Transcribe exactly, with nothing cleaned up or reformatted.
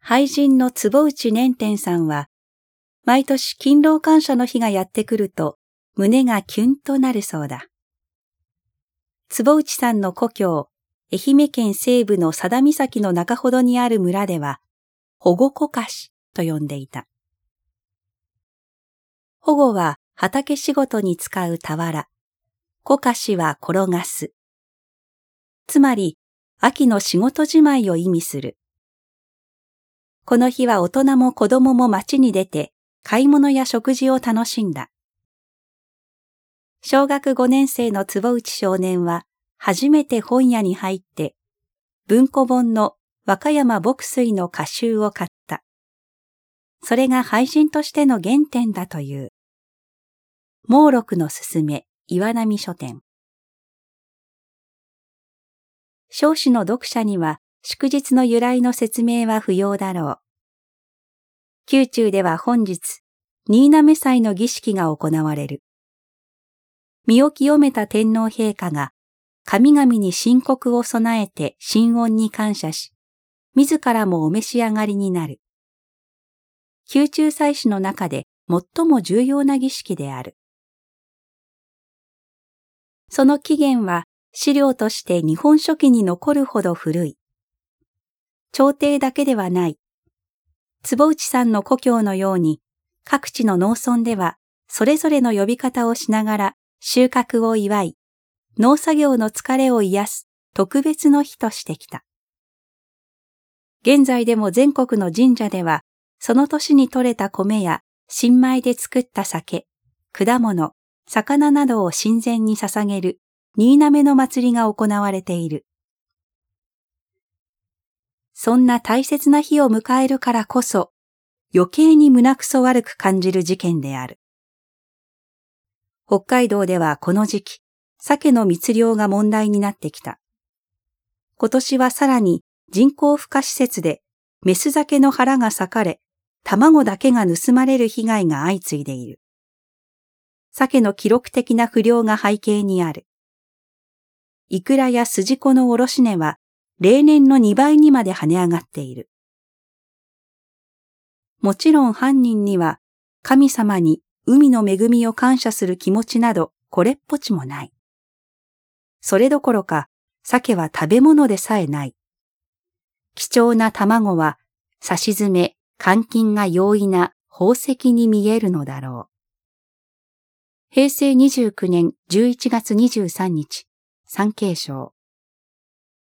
俳人の坪内年天さんは、毎年勤労感謝の日がやってくると胸がキュンとなるそうだ。坪内さんの故郷、愛媛県西部の佐田岬の中ほどにある村では、保護こかしと呼んでいた。保護は畑仕事に使う俵、こかしは転がす。つまり、秋の仕事じまいを意味する。この日は大人も子供も町に出て、買い物や食事を楽しんだ。小学ごねん生の坪内少年は、初めて本屋に入って、文庫本の和歌山牧水の歌集を買った。それが俳人としての原点だという。盲録のすすめ、岩波書店。少子の読者には祝日の由来の説明は不要だろう。宮中では本日、新嘗祭の儀式が行われる。身を清めた天皇陛下が、神々に神国を備えて神恩に感謝し、自らもお召し上がりになる。宮中祭祀の中で最も重要な儀式である。その起源は資料として日本書紀に残るほど古い。朝廷だけではない。坪内さんの故郷のように、各地の農村ではそれぞれの呼び方をしながら収穫を祝い、農作業の疲れを癒す特別の日としてきた。現在でも全国の神社では、その年に採れた米や新米で作った酒、果物、魚などを神前に捧げる新嘗の祭りが行われている。そんな大切な日を迎えるからこそ、余計に胸くそ悪く感じる事件である。北海道ではこの時期、鮭の密漁が問題になってきた。今年はさらに人工孵化施設でメス鮭の腹が裂かれ、卵だけが盗まれる被害が相次いでいる。鮭の記録的な不漁が背景にある。イクラやスジコの卸値は例年のにばいにまで跳ね上がっている。もちろん犯人には神様に海の恵みを感謝する気持ちなどこれっぽちもない。それどころか鮭は食べ物でさえない。貴重な卵はさし詰め、換金が容易な宝石に見えるのだろう。へいせいにじゅうきゅうねんじゅういちがつにじゅうさんにち、産経省。